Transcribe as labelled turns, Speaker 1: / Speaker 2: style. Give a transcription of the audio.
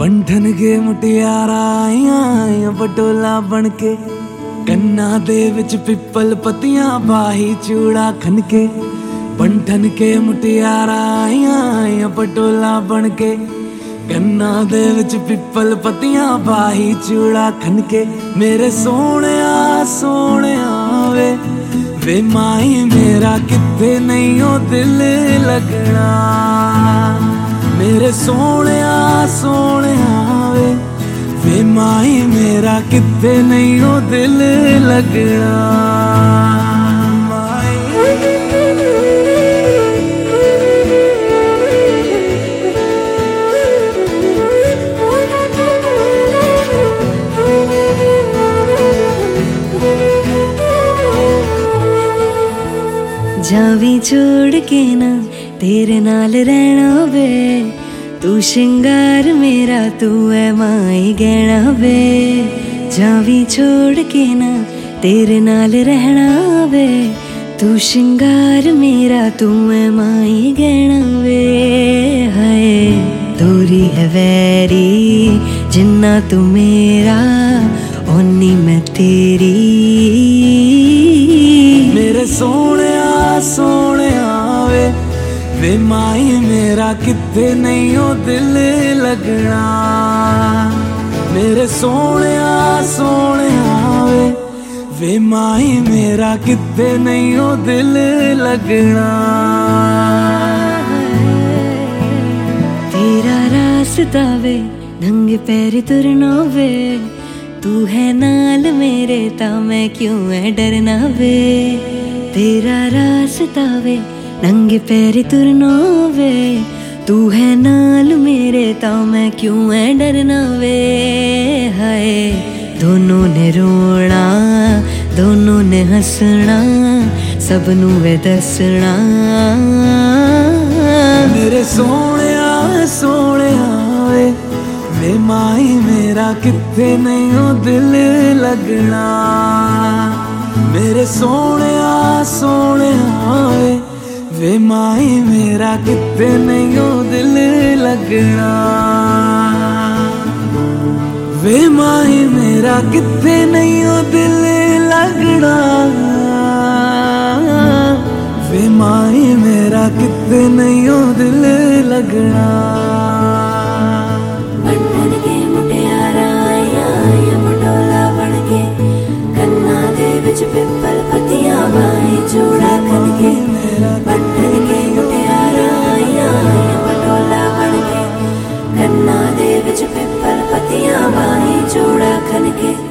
Speaker 1: बंठन के मुटियारा आइयां पटोला बनके, कन्ना दे विच पिपल पतियां बाही चूड़ा खनके। बंठन के मुटियारा आइयां पटोला बनके, कन्ना दे विच पिपल पतियां बाही चूड़ा खनके। मेरे सोने वे माई मेरा किथे नहीं ओ दिल लगना। मेरे सोने वे माई मेरा किथे नहीं ओ दिल लगना।
Speaker 2: जावी छोड़ के ना तेरे नाल रहना वे, तू शिंगार मेरा तू है माई गहना वे। जावी छोड़ के ना तेरे नाल रहना वे, तू शिंगार मेरा तू है माई गहना वे। हाय दूरी है वैरी जिन्ना तू मेरा ओनी मैं तेरी।
Speaker 1: मेरे सोने वे माई मेरा किथे नहीं ओ दिल लगना। मेरे सोने वे माई मेरा किथे नहीं ओ दिल लगना।
Speaker 2: तेरा रास्ता वे नंगे पैर तुरना वे, तू है नाल मेरे ता मैं क्यों है डरना वे। तेरा रास्ता वे नंगे पैर तुरना वे, तू है नाल मेरे ता मैं क्यों है डरना वे। हाय दोनों ने रोना दोनों ने हंसना, सबनू वे दसना।
Speaker 1: मेरे सोने वे माई मेरा किथे नहीं ओ दिल लगना। मेरे सोने वे माई मेरा किथे नहीं ओ दिल लगना। वे माई मेरा किथे नहीं ओ दिल लगना। वे माई मेरा किथे नहीं ओ दिल लगना।
Speaker 2: बंठन के मुटियारा आइयां पटोला बनके, कन्ना दे विच पिपल पतियां बाही चूड़ा खनके। बंठन के मुटियारा आइयां पटोला बनके, कन्ना दे विच पिपल पतियां बाही चूड़ा खनके।